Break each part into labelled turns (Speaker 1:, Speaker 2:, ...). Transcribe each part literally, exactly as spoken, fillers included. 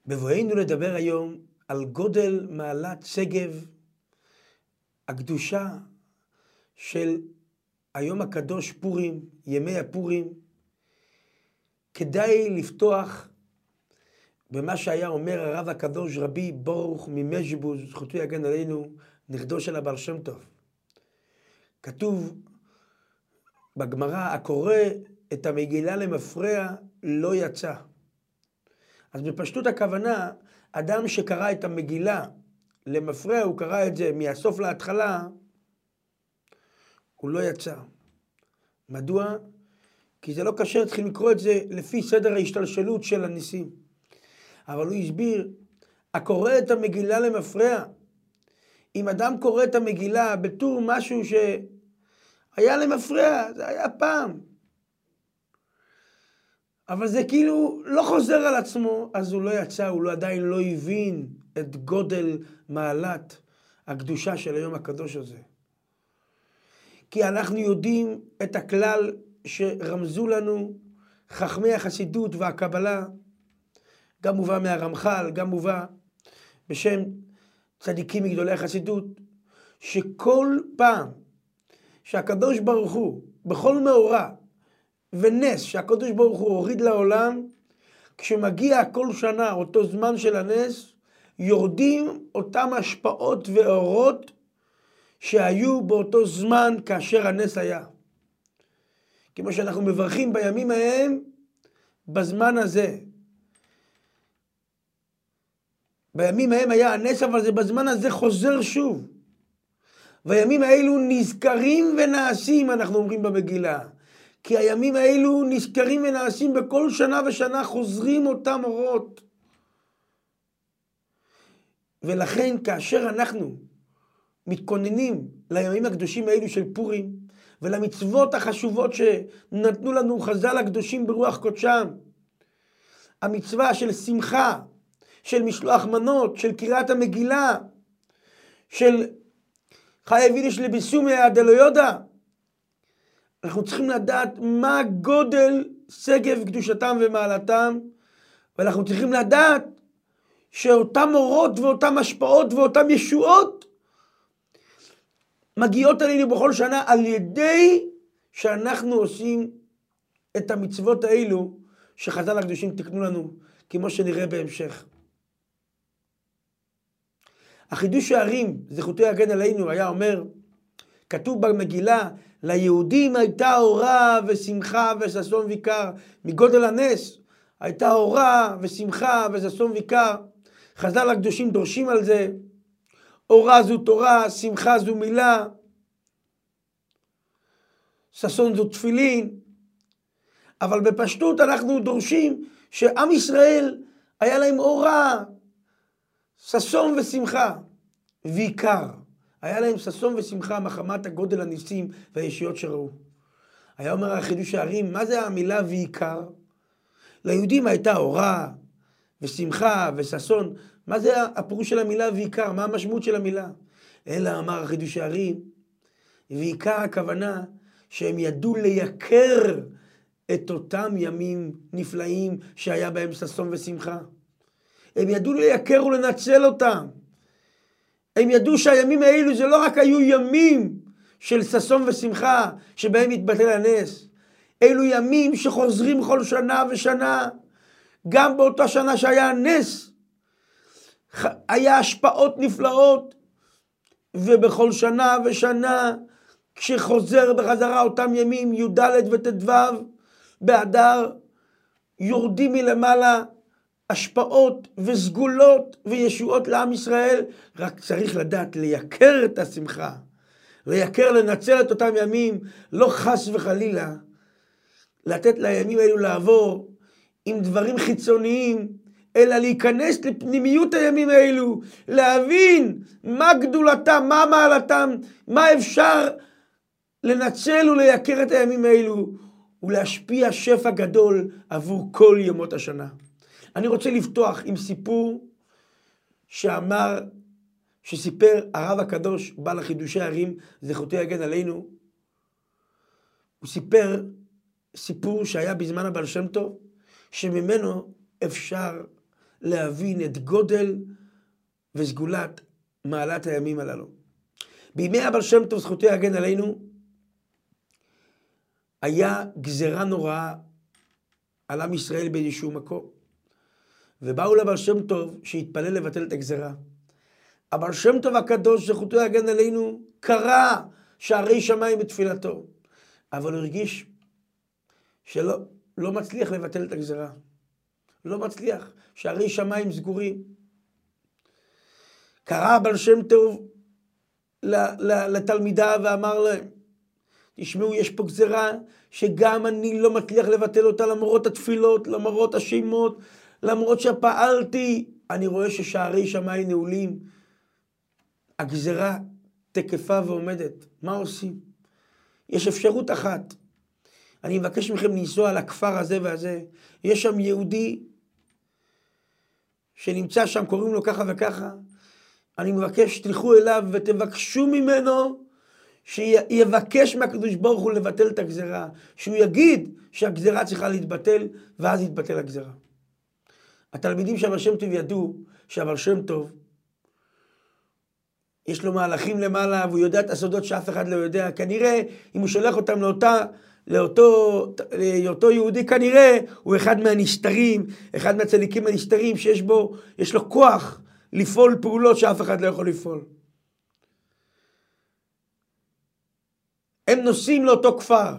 Speaker 1: בבואנו לדבר היום על גודל מעלת שגב, הקדושה של היום הקדוש פורים, ימי הפורים, כדאי לפתוח במה שהיה אומר הרב הקדוש רבי ברוך ממז'יבוז, זכותו יגן עלינו, נכדו של הבעל שם טוב. כתוב בגמרא, הקורא את המגילה למפרע לא יצא. אז בפשטות הכוונה, אדם שקרא את המגילה למפרע, הוא קרא את זה מהסוף להתחלה, הוא לא יצא. מדוע? כי זה לא קשה, צריכים לקרוא את זה לפי סדר ההשתלשלות של הניסים. אבל הוא הסביר, הקורא את המגילה למפרע, אם אדם קורא את המגילה בתור משהו שהיה למפרע, זה היה פעם, אבל זה כאילו לא חוזר על עצמו, אז הוא לא יצא, הוא לא, עדיין לא הבין את גודל מעלת הקדושה של היום הקדוש הזה. כי אנחנו יודעים את הכלל שרמזו לנו חכמי החסידות והקבלה, גם מובא מהרמח"ל, גם מובא בשם צדיקים מגדולי החסידות, שכל פעם שהקדוש ברוך הוא, בכל מאורע ונס שהקדוש ברוך הוא הוריד לעולם, כשמגיע כל שנה אותו זמן של הנס, יורדים אותם השפעות ואורות שהיו באותו זמן כאשר הנס היה. כמו שאנחנו מברכים בימים ההם, בזמן הזה. בימים ההם היה הנס, אבל זה בזמן הזה חוזר שוב. והימים האלו נזכרים ונעשים, אנחנו אומרים במגילה. כי הימים האלו נזכרים ונעשים בכל שנה ושנה, חוזרים אותם אורות. ולכן כאשר אנחנו מתכוננים לימים הקדושים האלו של פורים, ולמצוות החשובות שנתנו לנו חז"ל הקדושים ברוח קודשם, המצווה של שמחה, של משלוח מנות, של קריאת המגילה, של חיי וידיש לביסומי עד אלו יודע, אנחנו צריכים לדעת מה גודל שגב קדושתם ומעלתם, ואנחנו צריכים לדעת שאותם אורות ואותם השפעות ואותם ישועות מגיעות עלינו בכל שנה על ידי שאנחנו עושים את המצוות האלו שחז"ל הקדושים תקנו לנו, כמו שנראה בהמשך. החידוש הערים, זכותו יגן עלינו, היה אומר, כתוב במגילה, ליהודים הייתה אורה ושמחה וששון ויקר. מגודל הנס הייתה אורה ושמחה וששון ויקר. חז"ל הקדושים דורשים על זה. אורה זו תורה, שמחה זו מילה, ששון זו תפילין. אבל בפשטות אנחנו דורשים שעם ישראל היה להם אורה, ששון ושמחה ויקר. היה להם ששון ושמחה מחמת הגודל הניסים והישויות שראו. היה אומר החידוש הערים, מה זה המילה ויקר? ליהודים הייתה אורה ושמחה וששון. מה זה הפירוש של המילה ויקר? מה המשמעות של המילה? אלא אמר החידוש הערים, ויקר הכוונה שהם ידעו לייקר את אותם ימים נפלאים שהיה בהם ששון ושמחה. הם ידעו לייקר ולנצל אותם. הם ידעו שהימים האלו זה לא רק היו ימים של ששון ושמחה שבהם התבטל הנס. אלו ימים שחוזרים כל שנה ושנה. גם באותה שנה שהיה הנס, היה השפעות נפלאות. ובכל שנה ושנה, כשחוזר בחזרה אותם ימים, י"ד וט"ו, באדר, יורדים מלמעלה, השפעות וסגולות וישועות לעם ישראל. רק צריך לדעת לייקר את השמחה, לייקר, לנצל את אותם ימים, לא חס וחלילה לתת לימים האלו לעבור עם דברים חיצוניים, אלא להיכנס לפנימיות הימים האלו, להבין מה גדולתם, מה מעלתם, מה אפשר לנצל ולייקר את הימים האלו, ולהשפיע שפע גדול עבור כל ימות השנה. אני רוצה לפתוח עם סיפור שאמר, שסיפר הרב הקדוש בעל החידושי הערים, זכותו יגן עלינו. הוא סיפר סיפור שהיה בזמן הבעל שם טוב, שממנו אפשר להבין את גודל וסגולת מעלת הימים הללו. בימי הבעל שם טוב, זכותו יגן עלינו, היה גזרה נוראה על עם ישראל באיזשהו מקום. ובאו לבעל שם טוב שהתפלל לבטל את הגזרה. הבעל שם טוב הקדוש, זכותו יגן עלינו, קרא שערי שמיים בתפילתו. אבל הוא הרגיש שלא לא מצליח לבטל את הגזרה. לא מצליח, שערי שמיים סגורים. קרא הבעל שם טוב לתלמידיו ואמר להם, תשמעו, יש פה גזרה שגם אני לא מצליח לבטל אותה למרות התפילות, למרות השמות, למרות שפעלתי, אני רואה ששערי שמיים נעולים. הגזרה תקפה ועומדת. מה עושים? יש אפשרות אחת. אני מבקש מכם לנסוע לכפר הזה והזה. יש שם יהודי שנמצא שם, קוראים לו ככה וככה. אני מבקש שתלכו אליו ותבקשו ממנו שיבקש מהקדוש ברוך הוא לבטל את הגזרה. שהוא יגיד שהגזרה צריכה להתבטל, ואז יתבטל הגזרה. התלמידים של הבעל שם טוב ידעו שהבעל שם טוב יש לו מהלכים למעלה, והוא יודע את הסודות שאף אחד לא יודע. כנראה, אם הוא שולח אותם לאותה, לאותו, לאותו יהודי, כנראה הוא אחד מהנסתרים, אחד מהצדיקים הנסתרים, שיש בו, יש לו כוח לפעול פעולות שאף אחד לא יכול לפעול. הם נוסעים לאותו כפר.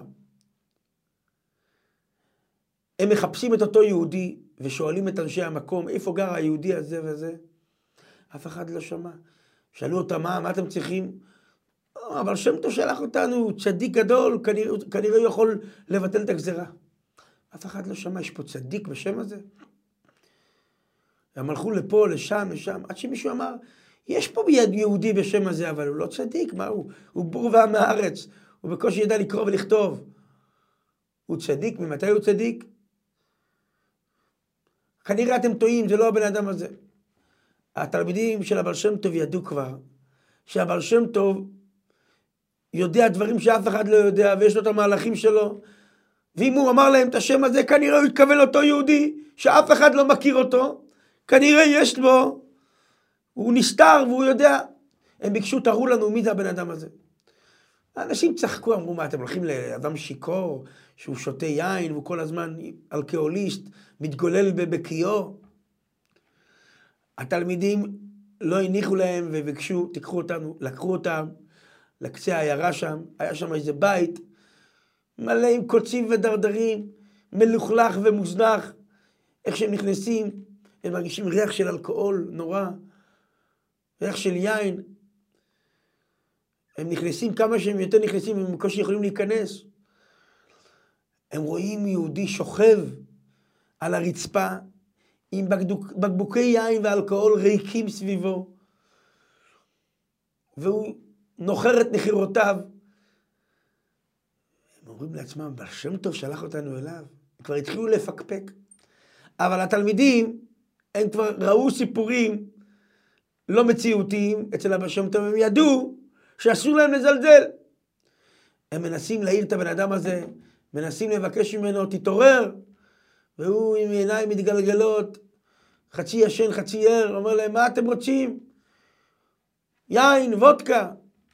Speaker 1: הם מחפשים את אותו יהודי, ושואלים את אנשי המקום, איפה גר היהודי הזה וזה? אף אחד לא שמע. שאלו אותם, מה, מה אתם צריכים? אבל שם טוב שלח אותנו, צדיק גדול, כנראה, כנראה הוא יכול לבטל את הגזרה. אף אחד לא שמע, יש פה צדיק בשם הזה? הם הלכו לפה, לשם, לשם, עד שמישהו אמר, יש פה ביד יהודי בשם הזה, אבל הוא לא צדיק, מה הוא? הוא בור ועם הארץ, הוא בקושי ידע לקרוא ולכתוב. הוא צדיק, ממתי הוא צדיק? כנראה אתם טועים, זה לא הבן אדם הזה. התלמידים של הבעל שם טוב ידעו כבר, שהבעל שם טוב יודע דברים שאף אחד לא יודע, ויש לו את המהלכים שלו, ואם הוא אמר להם את השם הזה, כנראה הוא התכוון לאותו יהודי, שאף אחד לא מכיר אותו, כנראה יש בו, הוא נסתר והוא יודע. הם ביקשו, תראו לנו מי זה הבן אדם הזה. האנשים צחקו, אמרו, מה, אתם הולכים לאדם שיקור, שהוא שותה יין, והוא כל הזמן אלכוהוליסט, מתגולל בבקיאו. התלמידים לא הניחו להם וביקשו, תיקחו אותנו, לקחו אותם לקצה העיירה שם, היה שם איזה בית, מלא עם קוצים ודרדרים, מלוכלך ומוזנח. איך שהם נכנסים, הם מרגישים ריח של אלכוהול נורא, ריח של יין. הם נכנסים, כמה שהם יותר נכנסים, הם בקושי יכולים להיכנס. הם רואים יהודי שוכב על הרצפה, עם בקבוק, בקבוקי יין ואלכוהול ריקים סביבו, והוא נוחר את נחירותיו. הם אומרים לעצמם, בעל שם טוב שלח אותנו אליו. הם כבר התחילו לפקפק. אבל התלמידים, הם כבר ראו סיפורים לא מציאותיים אצל הבעל שם טוב, הם ידעו שאסור להם לזלזל. הם מנסים להעיר את הבן אדם הזה, מנסים לבקש ממנו, תתעורר, והוא עם עיניים מתגלגלות, חצי ישן, חצי ער, אומר להם, מה אתם רוצים? יין, וודקה.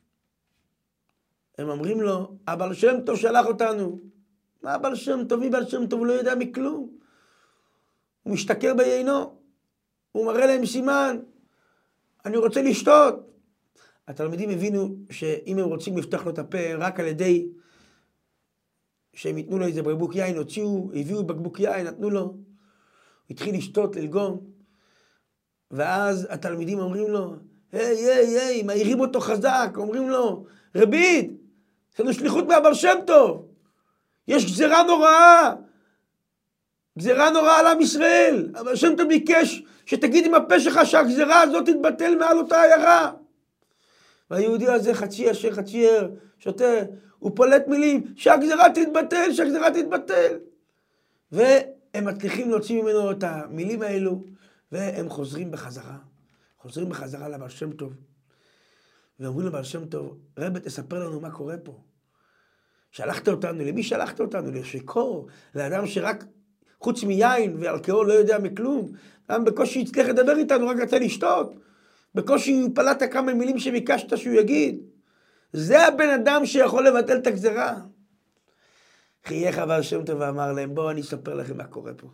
Speaker 1: הם אומרים לו, הבעל שם טוב שלח אותנו. מה הבעל שם טוב? מי בעל שם טוב? הוא לא יודע מכלום. הוא משתכר ביינו. הוא מראה להם סימן. אני רוצה לשתות. התלמידים הבינו שאם הם רוצים לפתוח לו את הפה, רק על ידי שהם ייתנו לו איזה בקבוק יין, הוציאו, הביאו בקבוק יין, נתנו לו. הוא התחיל לשתות, ללגום. ואז התלמידים אומרים לו, היי, היי, היי, מעירים אותו חזק, אומרים לו, רביד, יש לנו שליחות מהבעל שם טוב. יש גזרה נוראה. גזרה נוראה על עם ישראל. הבעל שם טוב ביקש שתגיד עם הפה שלך שהגזרה הזאת תתבטל מעל אותה עיירה. והיהודי הזה חצי ישר, חצי ער, שותה, הוא פולט מילים, שהגזרה תתבטל, שהגזרה תתבטל. והם מצליחים להוציא ממנו את המילים האלו, והם חוזרים בחזרה. חוזרים בחזרה לבעל שם טוב. ואומרים לבעל שם טוב, רבי, תספר לנו מה קורה פה. שלחת אותנו, למי שלחת אותנו? לשיקור, לאדם שרק חוץ מיין ואלכוהול לא יודע מכלום, גם בקושי הצליח לדבר איתנו, רק רצה לשתות, בקושי הוא פלט כמה מילים שביקשת שהוא יגיד. זה הבן אדם שיכול לבטל את הגזרה. חייך אבל שם טוב ואמר להם, בואו אני אספר לכם מה קורה פה.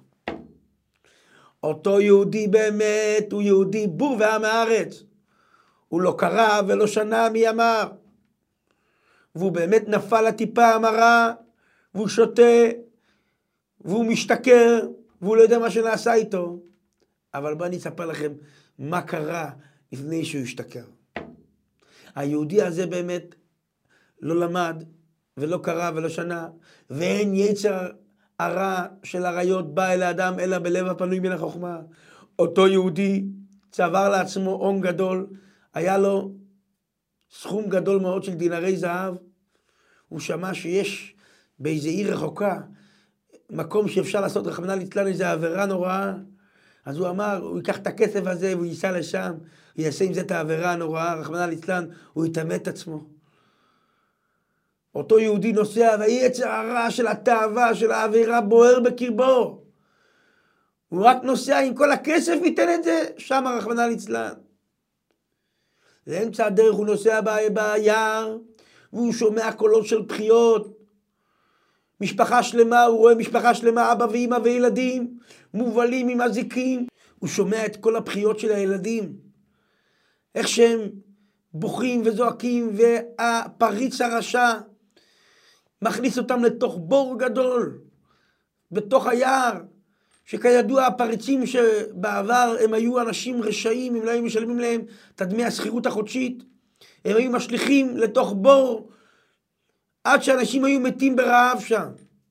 Speaker 1: אותו יהודי באמת הוא יהודי בור ועם הארץ. הוא לא קרא ולא שנה מימיו. והוא באמת נפל לטיפה המרה, והוא שותה, והוא משתכר, והוא לא יודע מה שנעשה איתו. אבל בואו אני אספר לכם מה קרה לפני שהוא השתכר. היהודי הזה באמת לא למד ולא קרא ולא שנה, ואין יצר הרע של עריות בא אל האדם אלא בלב הפנוי מן החוכמה. אותו יהודי צבר לעצמו הון גדול, היה לו סכום גדול מאוד של דינרי זהב. הוא שמע שיש באיזו עיר רחוקה מקום שאפשר לעשות רחמנא ליצלן איזו עבירה נוראה. אז הוא אמר, הוא ייקח את הכסף הזה והוא ייסע לשם, הוא יעשה עם זה את העבירה הנוראה, רחמנא ליצלן, הוא יתאמת את עצמו. אותו יהודי נוסע והיצר הרע של התאווה, של העבירה בוער בקרבו. הוא רק נוסע עם כל הכסף ויתן את זה, שם רחמנא ליצלן. לאמצע הדרך הוא נוסע ביער, והוא שומע קולות של בחיות. משפחה שלמה, הוא רואה משפחה שלמה, אבא ואמא וילדים, מובלים עם הזיקים. הוא שומע את כל הבחיות של הילדים. איך שהם בוכים וזועקים, והפריץ הרשע מכניס אותם לתוך בור גדול, בתוך היער, שכידוע הפריצים שבעבר הם היו אנשים רשעים, הם לא היו משלמים להם את דמי השכירות החודשית, הם היו משליכים לתוך בור, עד שאנשים היו מתים ברעב שם.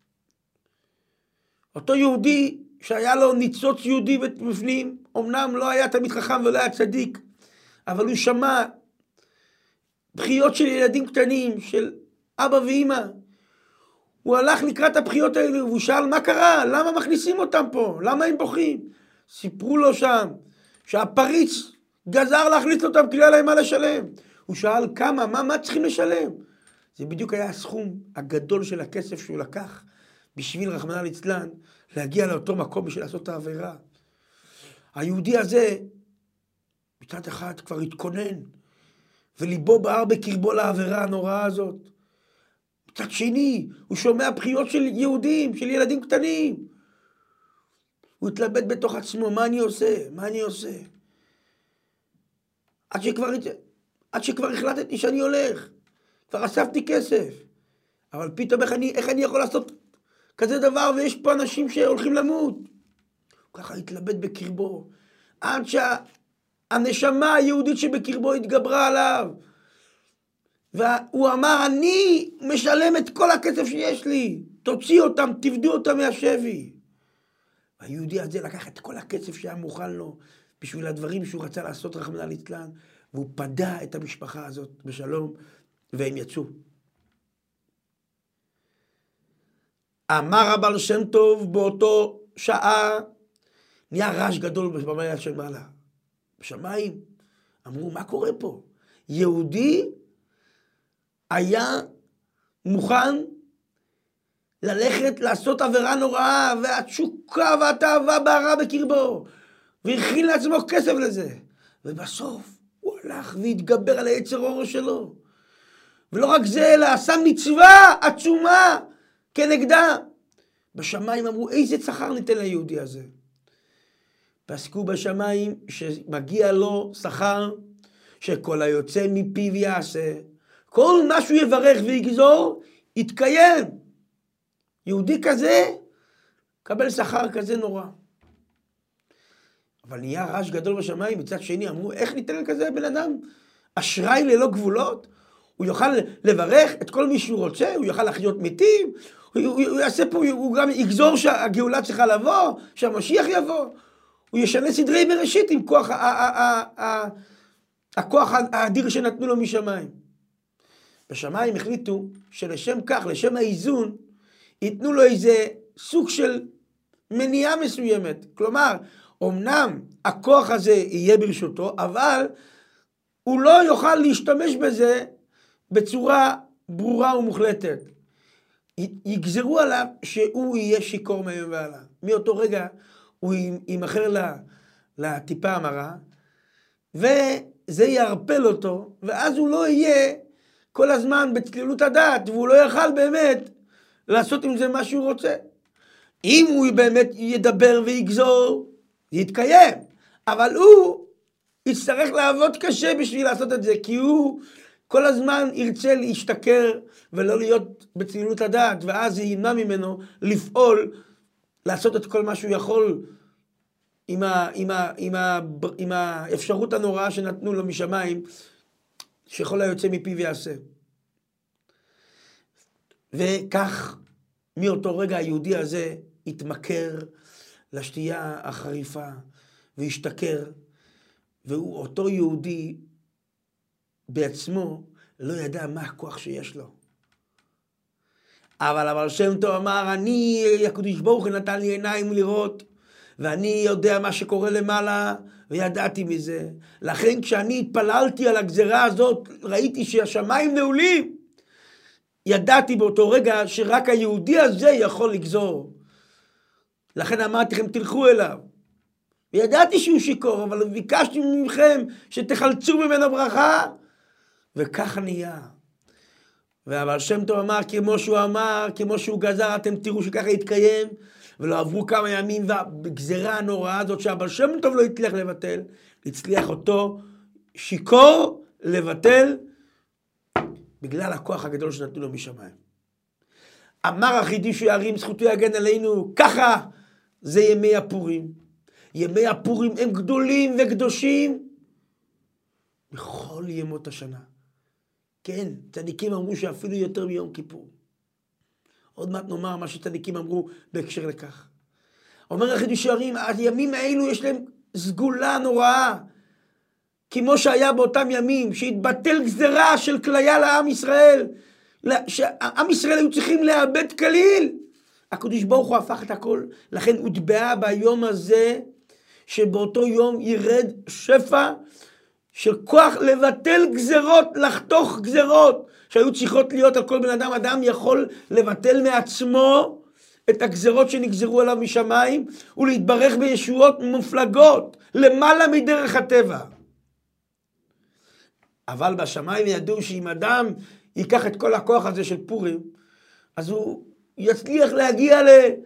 Speaker 1: אותו יהודי שהיה לו ניצוץ יהודי בפנים, אמנם לא היה תמיד חכם ולא היה צדיק, אבל הוא שמע בחיות של ילדים קטנים, של אבא ואמא. הוא הלך לקראת הבחיות האלה, והוא שאל מה קרה? למה מכניסים אותם פה? למה הם בוכים? סיפרו לו שם שהפריץ גזר להכניס אותם כי לא היה להם מה לשלם. הוא שאל כמה, מה, מה צריכים לשלם? זה בדיוק היה הסכום הגדול של הכסף שהוא לקח בשביל רחמנא ליצלן להגיע לאותו מקום בשביל לעשות את העבירה. היהודי הזה מצד אחד כבר התכונן וליבו בער בקרבו לעבירה הנוראה הזאת. מצד שני הוא שומע בחיות של יהודים, של ילדים קטנים. הוא התלבט בתוך עצמו, מה אני עושה? מה אני עושה? עד שכבר, עד שכבר החלטתי שאני הולך. כבר אספתי כסף. אבל פתאום איך אני, איך אני יכול לעשות כזה דבר, ויש פה אנשים שהולכים למות. הוא ככה התלבט בקרבו. עד שהנשמה היהודית שבקרבו התגברה עליו. והוא אמר, אני משלם את כל הכסף שיש לי. תוציא אותם, תבדו אותם מהשבי. היהודי הזה לקח את כל הכסף שהיה מוכן לו, בשביל הדברים שהוא רצה לעשות רחמנא ליצלן, והוא פדה את המשפחה הזאת בשלום, והם יצאו. אמר הבעל שם טוב באותו שעה, נהיה רעש גדול במעלה של מעלה. בשמיים אמרו, מה קורה פה? יהודי היה מוכן ללכת לעשות עבירה נוראה, והתשוקה והתאווה בערה בקרבו, והכין לעצמו כסף לזה. ובסוף הוא הלך והתגבר על היצר אורו שלו. ולא רק זה, אלא עשה מצווה עצומה כנגדה. בשמיים אמרו, איזה שכר ניתן ליהודי הזה? פסקו בשמיים שמגיע לו שכר, שכל היוצא מפיו יעשה. כל מה שהוא יברך ויגזור, יתקיים. יהודי כזה, קבל שכר כזה נורא. אבל נהיה רעש גדול בשמיים, מצד שני אמרו, איך ניתן לכזה בן אדם? אשראי ללא גבולות? הוא יוכל לברך את כל מי שהוא רוצה, הוא יוכל לחיות מתים, הוא, הוא, הוא יעשה פה, הוא גם יגזור שהגאולה צריכה לבוא, שהמשיח יבוא, הוא ישנה סדרי בראשית עם כוח, ה, ה, ה, ה, הכוח האדיר שנתנו לו משמיים. בשמיים החליטו שלשם כך, לשם האיזון, ייתנו לו איזה סוג של מניעה מסוימת. כלומר, אמנם הכוח הזה יהיה ברשותו, אבל הוא לא יוכל להשתמש בזה בצורה ברורה ומוחלטת. יגזרו עליו שהוא יהיה שיקור מהיום והלאה. מאותו רגע הוא יימכר לטיפה המרה, וזה יערפל אותו, ואז הוא לא יהיה כל הזמן בצלילות הדעת, והוא לא יוכל באמת לעשות עם זה מה שהוא רוצה. אם הוא באמת ידבר ויגזור, יתקיים, אבל הוא יצטרך לעבוד קשה בשביל לעשות את זה, כי הוא כל הזמן ירצה להשתכר ולא להיות בצלילות הדעת, ואז זה ימנע ממנו לפעול, לעשות את כל מה שהוא יכול עם, ה, עם, ה, עם, ה, עם האפשרות הנוראה שנתנו לו משמיים, שכל היוצא מפיו יעשה. וכך מאותו רגע היהודי הזה התמכר לשתייה החריפה והשתכר, והוא אותו יהודי בעצמו לא ידע מה הכוח שיש לו. אבל הבעל שם טוב אמר, אני, הקדוש ברוך הוא נתן לי עיניים לראות, ואני יודע מה שקורה למעלה, וידעתי מזה. לכן כשאני התפללתי על הגזרה הזאת, ראיתי שהשמיים נעולים. ידעתי באותו רגע שרק היהודי הזה יכול לגזור. לכן אמרתי לכם, תלכו אליו. וידעתי שהוא שיקור, אבל ביקשתי מכם שתחלצו ממנו ברכה, וככה נהיה. והבעל שם טוב אמר, כמו שהוא אמר, כמו שהוא גזר, אתם תראו שככה יתקיים, ולא עברו כמה ימים, והגזרה הנוראה הזאת שהבעל שם טוב לא הצליח לבטל, הצליח אותו שיקור לבטל, בגלל הכוח הגדול שנתנו לו משמיים. אמר החידוש יערים, זכותו יגן עלינו, ככה זה ימי הפורים. ימי הפורים הם גדולים וקדושים בכל ימות השנה. כן, צדיקים אמרו שאפילו יותר מיום כיפור. עוד מעט נאמר מה שצדיקים אמרו בהקשר לכך. אומר החידוש יערים, הימים האלו יש להם סגולה נוראה, כמו שהיה באותם ימים, שהתבטל גזרה של כליה לעם ישראל, שעם ישראל היו צריכים לאבד כליל. הקדוש ברוך הוא הפך את הכל, לכן הוטבעה ביום הזה, שבאותו יום ירד שפע של כוח לבטל גזרות, לחתוך גזרות, שהיו צריכות להיות על כל בן אדם. אדם יכול לבטל מעצמו את הגזרות שנגזרו עליו משמיים, ולהתברך בישועות מופלגות, למעלה מדרך הטבע. אבל בשמיים ידעו שאם אדם ייקח את כל הכוח הזה של פורים, אז הוא יצליח להגיע ל...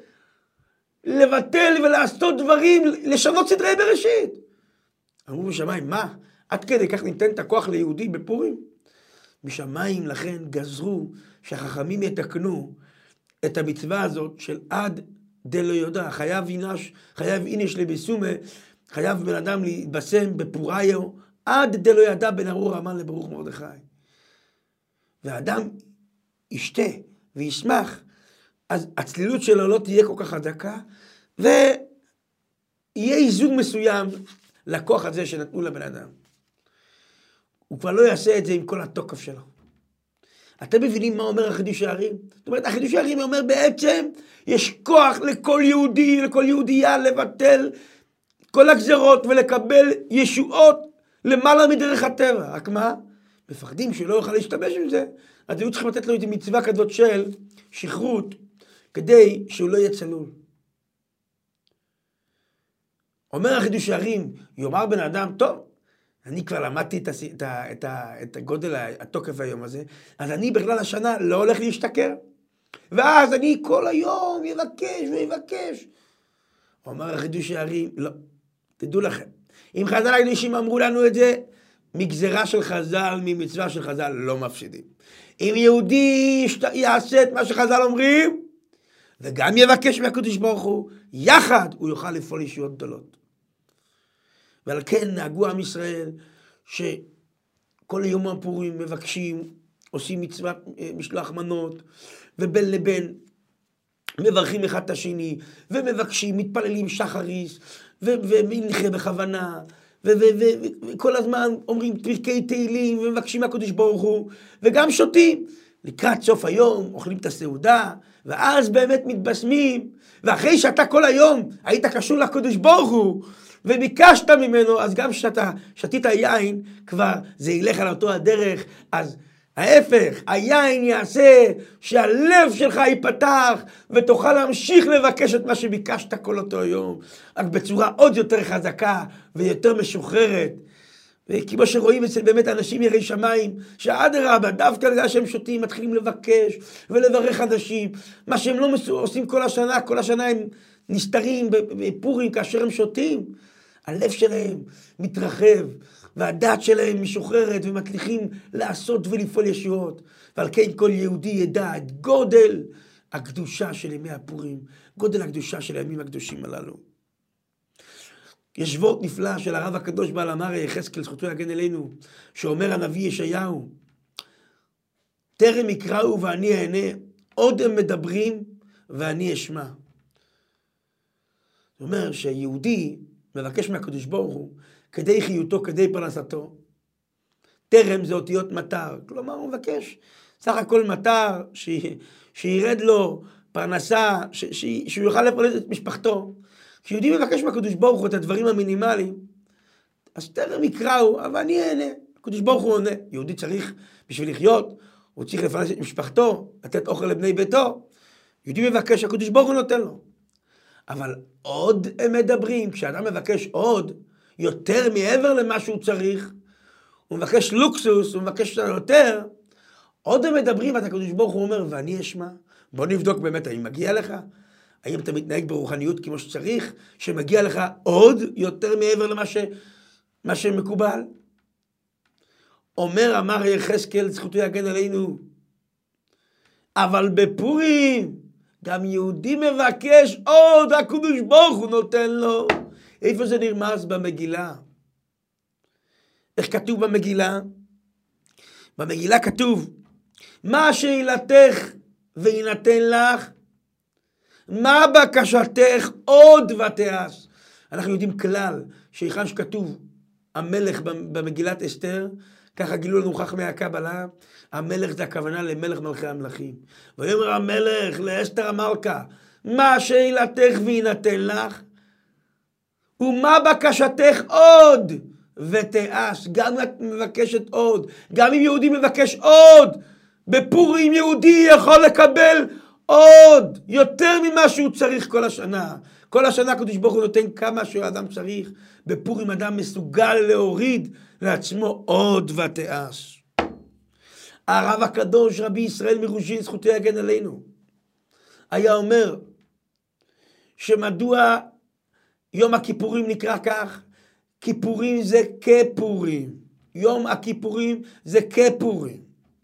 Speaker 1: לבטל ולעשות דברים, לשנות סדרי בראשית. אמרו בשמיים, מה? עד כדי כך ניתן את הכוח ליהודי בפורים? בשמיים לכן גזרו שהחכמים יתקנו את המצווה הזאת של עד דלא יודע, חייב אינש, חייב אינש לביסומה, חייב בן אדם להתבשם בפוריו, עד דלא ידע בין ארור המן לברוך מרדכי. והאדם ישתה וישמח, אז הצלילות שלו לא תהיה כל כך חזקה, ויהיה איזון מסוים לכוח הזה שנתנו לבן אדם. הוא כבר לא יעשה את זה עם כל התוקף שלו. אתם מבינים מה אומר החידוש יערים? זאת אומרת, החידוש יערים אומר בעצם, יש כוח לכל יהודי, לכל יהודייה, לבטל כל הגזרות ולקבל ישועות למעלה מדרך הטבע. רק מה? מפחדים שלא יוכל להשתמש עם זה, אז היו צריכים לתת לו את מצווה כזאת של שכרות, כדי שהוא לא יהיה צלול. אומר החידוש יערים, יאמר בן אדם, טוב, אני כבר למדתי את, את, את, את הגודל התוקף היום הזה, אז אני בכלל השנה לא הולך להשתכר. ואז אני כל היום יבקש ויבקש. אומר החידוש יערים, לא, תדעו לכם, אם חז"ל הקדושים אמרו לנו את זה, מגזרה של חז"ל, ממצווה של חז"ל, לא מפסידים. אם יהודי יעשה את מה שחז"ל אומרים, וגם יבקש מהקדוש ברוך הוא, יחד הוא יוכל לפעול ישועות גדולות. ועל כן נהגו עם ישראל, שכל יום הפורים מבקשים, עושים מצווה משלוח מנות, ובין לבין מברכים אחד את השני, ומבקשים, מתפללים שחריס, ומנחה בכוונה, וכל הזמן אומרים פרקי תהילים, ומבקשים מהקדוש ברוך הוא, וגם שותים. לקראת סוף היום אוכלים את הסעודה, ואז באמת מתבשמים, ואחרי שאתה כל היום היית קשור לקדוש ברוך הוא, וביקשת ממנו, אז גם שאתה שתית יין, כבר זה ילך על אותו הדרך, אז ההפך, היין יעשה שהלב שלך ייפתח ותוכל להמשיך לבקש את מה שביקשת כל אותו יום, רק בצורה עוד יותר חזקה ויותר משוחררת. וכמו שרואים אצל באמת אנשים יראי שמיים, שאדרבה, דווקא בגלל שהם שותים, מתחילים לבקש ולברך אנשים, מה שהם לא עושים כל השנה, כל השנה הם נסתרים בפורים כאשר הם שותים, הלב שלהם מתרחב, והדעת שלהם משוחררת ומצליחים לעשות ולפעול ישועות. ועל כן כל יהודי ידע את גודל הקדושה של ימי הפורים, גודל הקדושה של הימים הקדושים הללו. יש וורט נפלא של הרב הקדוש בעל אמרי יחזקאל זכותו יגן אלינו, שאומר הנביא ישעיהו, טרם יקראו ואני אענה, עוד הם מדברים ואני אשמע. זאת אומרת שיהודי מבקש מהקדוש ברוך הוא כדי חיותו, כדי פרנסתו. טרם זה אותיות מטר, כלומר הוא מבקש סך הכל מטר, ש... שירד לו פרנסה, ש... ש... שהוא יוכל לפרנס את משפחתו. כשיהודי מבקש מהקדוש ברוך הוא את הדברים המינימליים, אז טרם יקראו, אבל אני אענה. הקדוש ברוך הוא עונה. יהודי צריך, בשביל לחיות, הוא צריך לפרנס את משפחתו, לתת אוכל לבני ביתו. יהודי מבקש, הקדוש ברוך הוא נותן לו. אבל עוד הם מדברים, כשאדם מבקש עוד, יותר מעבר למה שהוא צריך, הוא מבקש לוקסוס, הוא מבקש יותר, עוד הם מדברים, את הקדוש ברוך הוא אומר, ואני אשמע, בוא נבדוק באמת, האם מגיע לך? האם אתה מתנהג ברוחניות כמו שצריך, שמגיע לך עוד יותר מעבר למה ש... מה שמקובל? אומר, אמר יחזקאל, זכותו יגן עלינו, אבל בפורים, גם יהודי מבקש עוד, הקדוש ברוך הוא נותן לו. איפה זה נרמז? במגילה. איך כתוב במגילה? במגילה כתוב, מה שאלתך וינתן לך, מה בקשתך עוד ותעש. אנחנו יודעים כלל, שהיכן שכתוב המלך במגילת אסתר, ככה גילו לנו חכמי הקבלה, המלך זה הכוונה למלך מלכי המלכים. ויאמר המלך לאסתר המלכה, מה שאלתך וינתן לך, ומה בקשתך עוד ותעש. גם את מבקשת עוד, גם אם יהודי מבקש עוד, בפורים יהודי יכול לקבל עוד, יותר ממה שהוא צריך כל השנה. כל השנה הקדוש ברוך הוא נותן כמה שהאדם צריך, בפורים אדם מסוגל להוריד לעצמו עוד ותעש. הרב הקדוש רבי ישראל מרוז'ין זכותו יגן עלינו, היה אומר שמדוע יום הכיפורים נקרא כך? כיפורים זה כפורים. יום הכיפורים זה כפורים.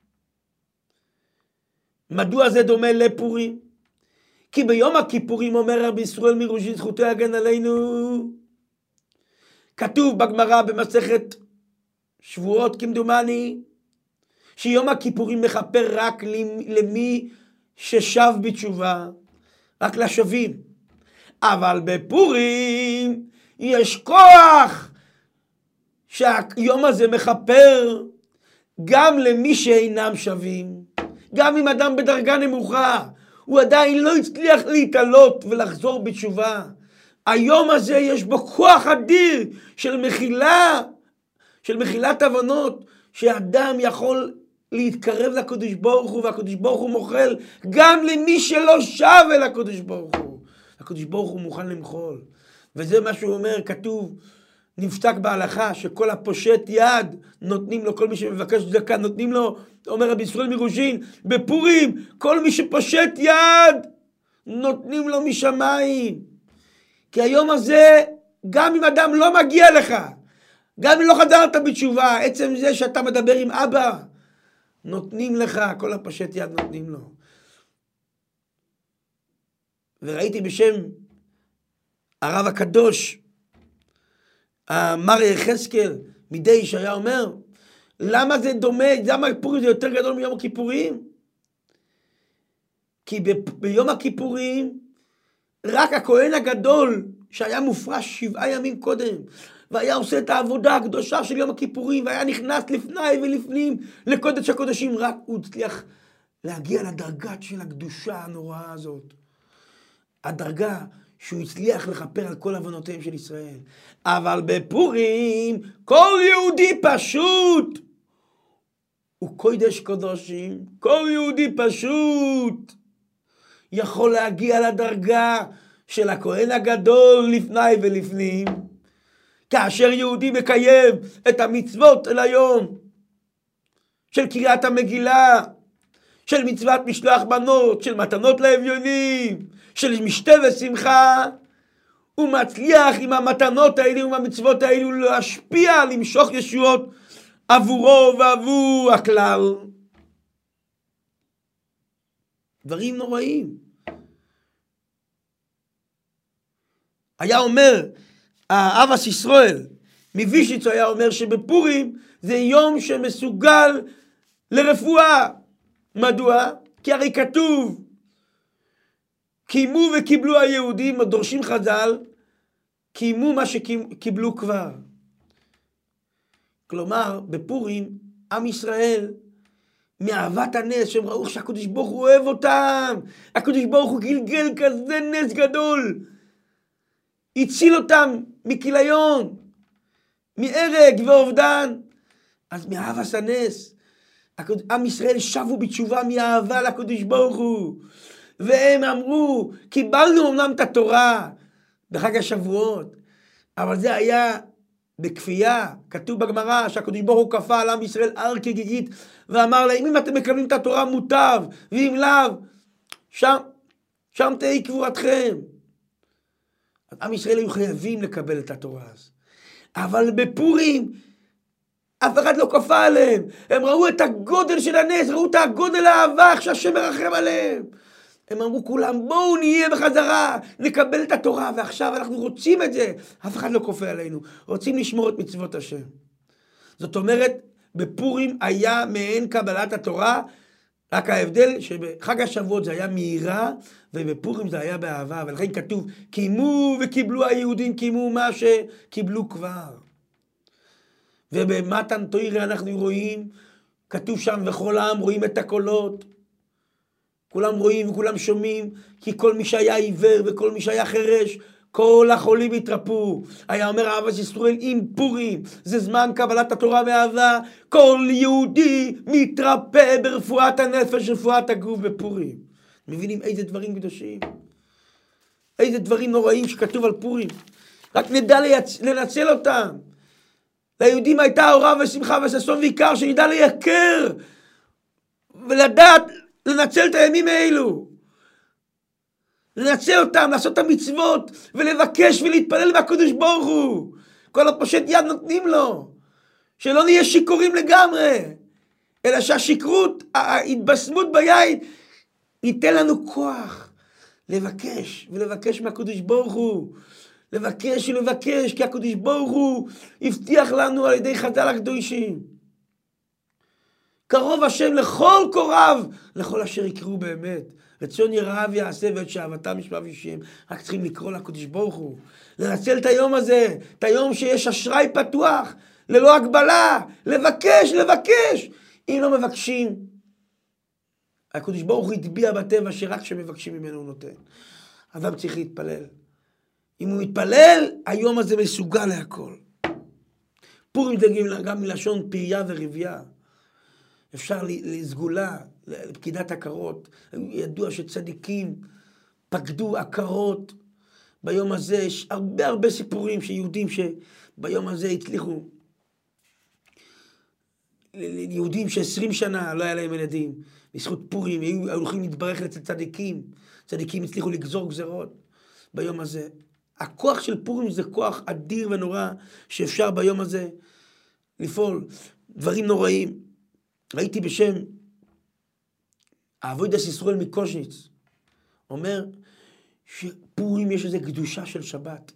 Speaker 1: מדוע זה דומה לפורים? כי ביום הכיפורים, אומר רבי ישראל מרוז'ין זכותו יגן עלינו, כתוב בגמרא במסכת שבועות כמדומני, שיום הכיפורים מכפר רק למי ששב בתשובה, רק לשבים. אבל בפורים יש כוח שהיום הזה מכפר גם למי שאינם שבים. גם אם אדם בדרגה נמוכה, הוא עדיין לא הצליח להתעלות ולחזור בתשובה. היום הזה יש בו כוח אדיר של מחילה, של מחילת הבנות, שאדם יכול להתקרב לקדוש ברוך הוא, והקדוש ברוך הוא מוחל גם למי שלא שב אל הקדוש ברוך הוא. הקדוש ברוך הוא מוכן למחול. וזה מה שהוא אומר, כתוב, נפסק בהלכה, שכל הפושט יד נותנים לו, כל מי שמבקש צדקה נותנים לו, אומר רבי ישראל מרוז'ין, בפורים, כל מי שפושט יד נותנים לו משמיים. כי היום הזה, גם אם אדם לא מגיע לך, גם אם לא חזרת בתשובה, עצם זה שאתה מדבר עם אבא, נותנים לך, כל הפושט יד נותנים לו. וראיתי בשם הרב הקדוש, אמר יחזקאל, מדי שהיה אומר, למה זה דומה, למה הפורים זה יותר גדול מיום הכיפורים? כי ב- ביום הכיפורים, רק הכהן הגדול, שהיה מופרש שבעה ימים קודם, והיה עושה את העבודה הקדושה של יום הכיפורים, והיה נכנס לפני ולפנים לקודש הקודשים, רק הוא הצליח להגיע לדרגת של הקדושה הנוראה הזאת. הדרגה שהוא הצליח לכפר על כל עוונותיהם של ישראל. אבל בפורים, כל יהודי פשוט, הוא קודש קודשים. כל יהודי פשוט יכול להגיע לדרגה של הכהן הגדול לפני ולפנים, כאשר יהודי מקיים את המצוות אל היום, של קריאת המגילה, של מצוות משלוח מנות, של מתנות לאביונים, של משתה ושמחה, הוא מצליח עם המתנות האלה ועם המצוות האלו להשפיע, למשוך ישועות עבורו ועבור הכלל. דברים נוראים. היה אומר, האב ישראל מווישיץ היה אומר שבפורים זה יום שמסוגל לרפואה. מדוע? כי הרי כתוב, קיימו וקיבלו היהודים, דורשים חז"ל, קיימו מה שקיבלו כבר. כלומר, בפורים, עם ישראל, מאהבת הנס, שהם ראו שהקדוש ברוך הוא אוהב אותם, הקדוש ברוך הוא גלגל כזה נס גדול, הציל אותם מכיליון, מהרג ואובדן. אז מאהבת הנס, עם ישראל שבו בתשובה מאהבה לקדוש ברוך הוא, והם אמרו, קיבלנו אומנם את התורה בחג השבועות, אבל זה היה בכפייה. כתוב בגמרא שהקדוש ברוך הוא כפה על עם ישראל הר כגיגית, ואמר להם, אם אתם מקבלים את התורה מוטב, ואם לאו, שם, שם תהי קבורתכם. אז עם ישראל היו חייבים לקבל את התורה הזאת. אבל בפורים, אף אחד לא כפה עליהם. הם ראו את הגודל של הנס, ראו את הגודל האהבה, איך שהשם מרחם עליהם. הם אמרו כולם, בואו נהיה בחזרה, נקבל את התורה, ועכשיו אנחנו רוצים את זה. אף אחד לא כופה עלינו, רוצים לשמור את מצוות השם. זאת אומרת, בפורים היה מעין קבלת התורה, רק ההבדל שבחג השבועות זה היה מהירה, ובפורים זה היה באהבה, ולכן כתוב, קיימו וקיבלו היהודים, קיימו מה שקיבלו כבר. ובמתן תורה אנחנו רואים, כתוב שם, וכל העם רואים את הקולות, כולם רואים וכולם שומעים, כי כל מי שהיה עיוור וכל מי שהיה חרש, כל החולים התרפו. היה אומר האב ישראל, אם פורים זה זמן קבלת התורה מאהבה, כל יהודי מתרפא ברפואת הנפש, רפואת הגוף בפורים. מבינים איזה דברים קדושים? איזה דברים נוראים שכתוב על פורים. רק נדע לייצ... לנצל אותם. ליהודים הייתה אורה ושמחה וששון ועיקר, שנדע לייקר ולדעת לנצל את הימים האלו. לנצל אותם, לעשות את המצוות, ולבקש ולהתפלל מהקדוש ברוך הוא. כל הפושט יד נותנים לו. שלא נהיה שיכורים לגמרי, אלא שהשכרות, ההתבשמות ביין, ייתן לנו כוח לבקש, ולבקש מהקדוש ברוך הוא. לבקש ולבקש, כי הקדוש ברוך הוא הבטיח לנו על ידי חז"ל הקדושים. קרוב השם לכל קוריו, לכל אשר יקראו באמת. רצון יראיו יעשה ואת שאהבתם ישמע וישם. רק צריכים לקרוא לקדוש ברוך הוא. לנצל את היום הזה, את היום שיש אשראי פתוח, ללא הגבלה. לבקש, לבקש. אם לא מבקשים, הקדוש ברוך הוא יטביע בטבע שרק כשמבקשים ממנו הוא נותן. אדם צריך להתפלל. אם הוא מתפלל, היום הזה מסוגל להכל. פורים זה גם מלשון פייה ורבייה. אפשר לסגולה, לפקידת עקרות. ידוע שצדיקים פקדו עקרות. ביום הזה יש הרבה הרבה סיפורים שיהודים שביום הזה הצליחו. יהודים שעשרים שנה לא היה להם ילדים. בזכות פורים היו הולכים להתברך אצל צדיקים. צדיקים הצליחו לגזור גזרות ביום הזה. הכוח של פורים זה כוח אדיר ונורא שאפשר ביום הזה לפעול דברים נוראים. ראיתי בשם אבוידס ישראל מקוז'ניץ, אומר שפורים יש איזו קדושה של שבת.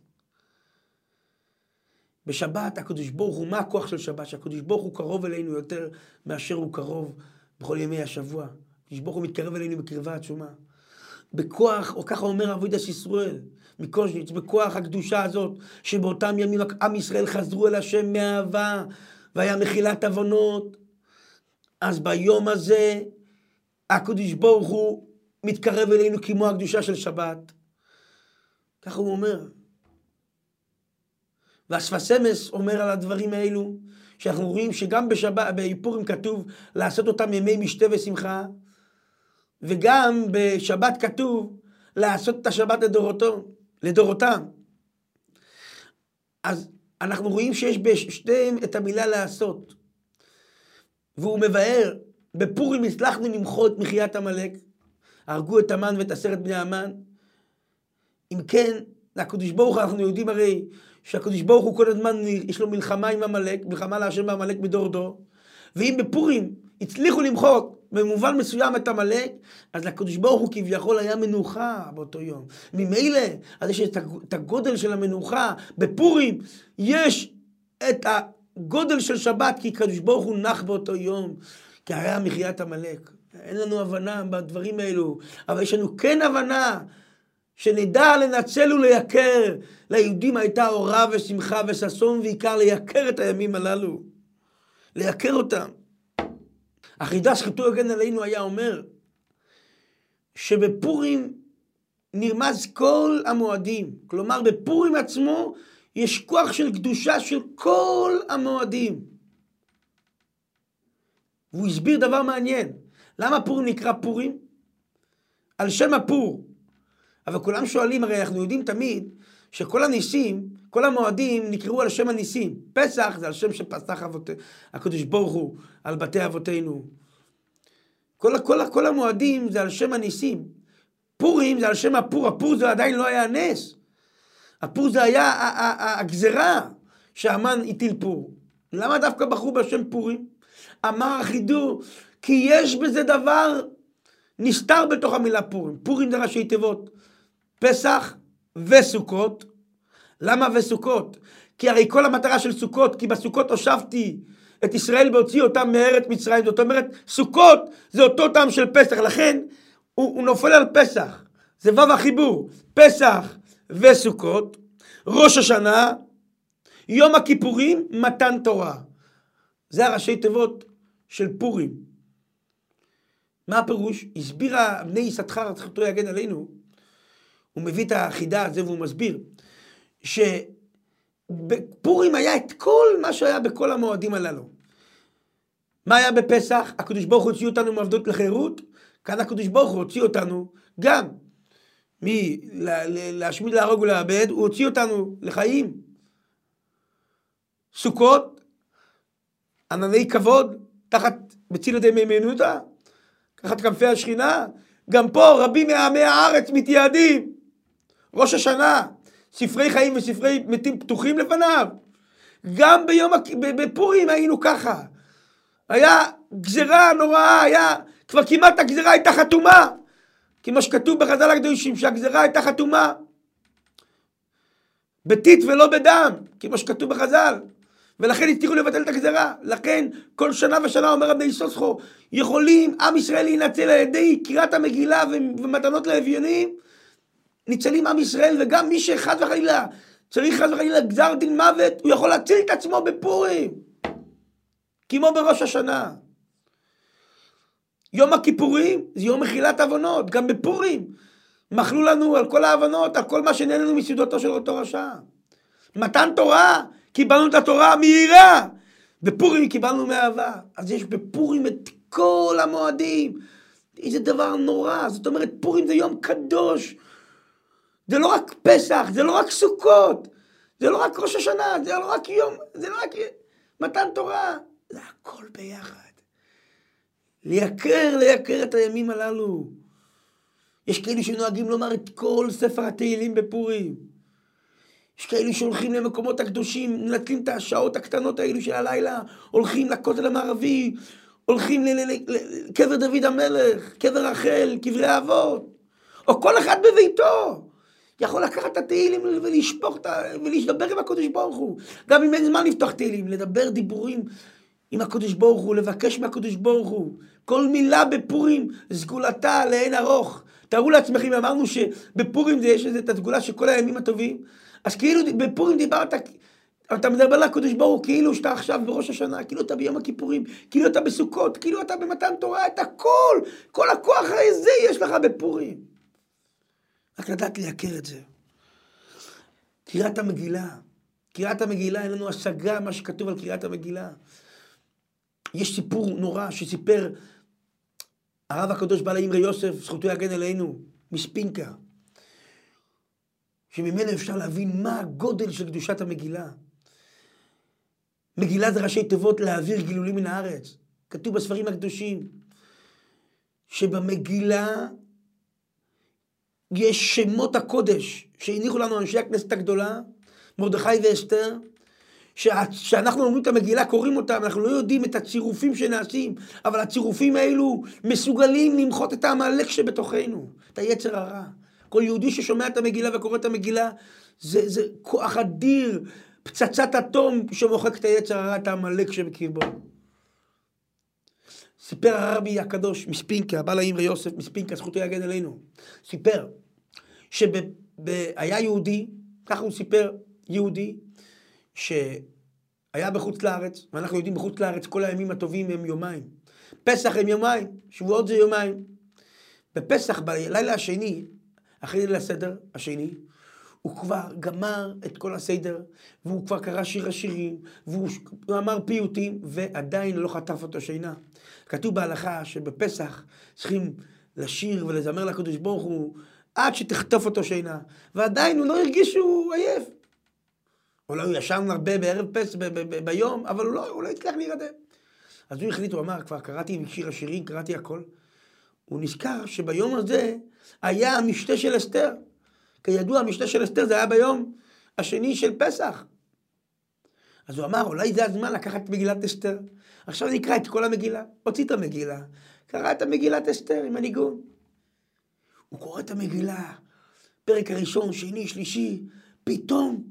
Speaker 1: בשבת הקדוש ברוך הוא, מה הכוח של שבת? שהקדוש ברוך הוא קרוב אלינו יותר מאשר הוא קרוב בכל ימי השבוע. הקדוש ברוך הוא מתקרב אלינו בקרבה עצומה. בכוח, או ככה אומר אבוידס ישראל מקוז'ניץ, בכוח הקדושה הזאת, שבאותם ימים עם ישראל חזרו אל השם מאהבה, והיה מחילת עוונות. אז ביום הזה, הקדוש ברוך הוא מתקרב אלינו כמו הקדושה של שבת. ככה הוא אומר. והשפת אמס אומר על הדברים האלו, שאנחנו רואים שגם בשבת, בפורים כתוב לעשות אותם ימי משתה ושמחה, וגם בשבת כתוב לעשות את השבת לדורותו, לדורותם. אז אנחנו רואים שיש בשתיהם את המילה לעשות. והוא מבאר, בפורים הצלחנו למחות את מחיית עמלק, הרגו את המן ואת עשרת בני המן. אם כן, הקדוש ברוך אנחנו יודעים הרי שהקדוש ברוך הוא כל הזמן יש לו מלחמה עם עמלק, מלחמה להשם בעמלק מדור דור. ואם בפורים הצליחו למחוק במובן מסוים את עמלק, אז לקדוש ברוך הוא כביכול היה מנוחה באותו יום. ממילא, אז יש את הגודל של המנוחה. בפורים יש את הגודל של שבת, כי קדוש ברוך הוא נח באותו יום, כי היה מחיית עמלק. אין לנו הבנה בדברים האלו, אבל יש לנו כן הבנה שנדע לנצל ולייקר. ליהודים הייתה אורה ושמחה וששון, ועיקר לייקר את הימים הללו, לייקר אותם. החידש זכותו יגן עלינו היה אומר שבפורים נרמז כל המועדים. כלומר, בפורים עצמו יש כוח של קדושה של כל המועדים. והוא הסביר דבר מעניין. למה פורים נקרא פורים? על שם הפור. אבל כולם שואלים, הרי אנחנו יודעים תמיד שכל הניסים, כל המועדים נקראו על שם הניסים. פסח זה על שם שפסח אבות, הקדוש ברוך הוא על בתי אבותינו. כל, כל, כל המועדים זה על שם הניסים. פורים זה על שם הפור. הפור זה עדיין לא היה נס. הפור זה היה הגזרה שהמן הטיל פור. למה דווקא בחרו בשם פורים? אמר החידור, כי יש בזה דבר נסתר בתוך המילה פורים. פורים זה ראשי תיבות פסח וסוכות. למה וסוכות? כי הרי כל המטרה של סוכות, כי בסוכות הושבתי את ישראל והוציא אותם מארץ מצרים. זאת אומרת, סוכות זה אותו טעם של פסח, לכן הוא, הוא נופל על פסח. זה וו החיבור, פסח וסוכות, ראש השנה, יום הכיפורים, מתן תורה. זה הראשי תיבות של פורים. מה הפירוש? הסבירה בני יששכר, זכותו יגן עלינו, הוא מביא את החידה הזה והוא מסביר, שבפורים היה את כל מה שהיה בכל המועדים הללו. מה היה בפסח? הקדוש ברוך הוא הוציא אותנו מעבדות לחירות, כאן הקדוש ברוך הוא הוציא אותנו גם מלהשמיד, להרוג ולאבד, הוא הוציא אותנו לחיים. סוכות, ענני כבוד, תחת בציל ידי מימנותא, תחת כנפי השכינה. גם פה רבים מעמי הארץ מתייעדים. ראש השנה, ספרי חיים וספרי מתים פתוחים לפניו. גם ביום בפורים היינו ככה. היה גזרה נוראה, היה כבר כמעט הגזרה הייתה חתומה. כמו שכתוב בחז"ל הקדושים שהגזרה הייתה חתומה. בטיט ולא בדם, כמו שכתוב בחז"ל. ולכן הצליחו לבטל את הגזרה. לכן כל שנה ושנה אומר רבי יששכר, יכולים עם ישראל להינצל על ידי קריאת המגילה ומתנות לאביונים, ניצלים עם ישראל, וגם מי שחד וחלילה צריך חד וחלילה גזר דין מוות, הוא יכול להציל את עצמו בפורים, כמו בראש השנה. יום הכיפורים זה יום מחילת עוונות, גם בפורים מחלו לנו על כל העוונות, על כל מה שנהננו מסעודתו של אותו רשע. מתן תורה, קיבלנו את התורה מהירה, בפורים קיבלנו מאהבה. אז יש בפורים את כל המועדים. זה דבר נורא. זאת אומרת, פורים זה יום קדוש. זה לא רק פסח, זה לא רק סוכות, זה לא רק ראש השנה, זה לא רק יום, זה לא רק מתן תורה. זה הכל ביחד. לייקר, לייקר את הימים הללו. יש כאלה שנוהגים לומר את כל ספר התהילים בפורים. יש כאלה שהולכים למקומות הקדושים, מנצלים את השעות הקטנות האלו של הלילה, הולכים לכותל המערבי, הולכים לקבר דוד המלך, קבר רחל, קברי האבות, או כל אחד בביתו יכול לקחת את התהילים ולשפוך ולדבר עם הקדוש ברוך הוא. גם אם אין זמן לפתוח תהילים, לדבר דיבורים עם הקדוש ברוך הוא, לבקש מהקדוש ברוך הוא. כל מילה בפורים סגולתה לאין ארוך. תארו לעצמכם, אמרנו שבפורים זה יש את הסגולה של כל הימים הטובים. אז כאילו בפורים דיברת, אתה מדבר לקדוש ברוך הוא כאילו שאתה עכשיו בראש השנה, כאילו אתה ביום הכיפורים, כאילו אתה בסוכות, כאילו אתה במתן תורה, את הכל, כל הכוח הזה יש לך בפורים. רק לדעת לייקר את זה. קריאת המגילה, קריאת המגילה, אין לנו השגה מה שכתוב על קריאת המגילה. יש סיפור נורא שסיפר הרב הקדוש בעל האמרי יוסף, זכותו יגן עלינו, מספינקה, שממנו אפשר להבין מה הגודל של קדושת המגילה. מגילה זה ראשי תיבות להעביר גילולים מן הארץ. כתוב בספרים הקדושים, שבמגילה יש שמות הקודש שהניחו לנו אנשי הכנסת הגדולה, מרדכי ואסתר, שאנחנו אומרים את המגילה, קוראים אותם, אנחנו לא יודעים את הצירופים שנעשים, אבל הצירופים האלו מסוגלים למחות את העמלק שבתוכנו, את היצר הרע. כל יהודי ששומע את המגילה וקורא את המגילה, זה, זה כוח אדיר, פצצת אטום שמוחק את היצר הרע, את העמלק שבקרבו. סיפר הרבי הקדוש מספינקה, בעל האמרי יוסף מספינקה, זכותו יגן עלינו, סיפר שהיה יהודי, ככה הוא סיפר, יהודי, שהיה בחוץ לארץ, ואנחנו יודעים בחוץ לארץ כל הימים הטובים הם יומיים. פסח הם יומיים, שבועות זה יומיים. בפסח, בלילה השני, אחרי ליל הסדר השני, הוא כבר גמר את כל הסדר, והוא כבר קרא שיר השירים, והוא אמר פיוטים, ועדיין לא חטף אותו שינה. כתוב בהלכה שבפסח צריכים לשיר ולזמר לקדוש ברוך הוא, עד שתחטוף אותו שינה, ועדיין הוא לא הרגיש שהוא עייף. אולי הוא ישן הרבה בערב פס ב- ב- ב- ביום, אבל הוא לא, הוא לא הצליח להירדם. אז הוא החליט, הוא אמר, כבר קראתי שיר השירים, קראתי הכל. הוא נזכר שביום הזה היה המשתה של אסתר. כידוע, המשתה של אסתר זה היה ביום השני של פסח. אז הוא אמר, אולי זה הזמן לקחת את מגילת אסתר. עכשיו נקרא את כל המגילה, הוציא את המגילה, קרא את המגילת אסתר עם הניגון. הוא קורא את המגילה, פרק הראשון, שני, שלישי, פתאום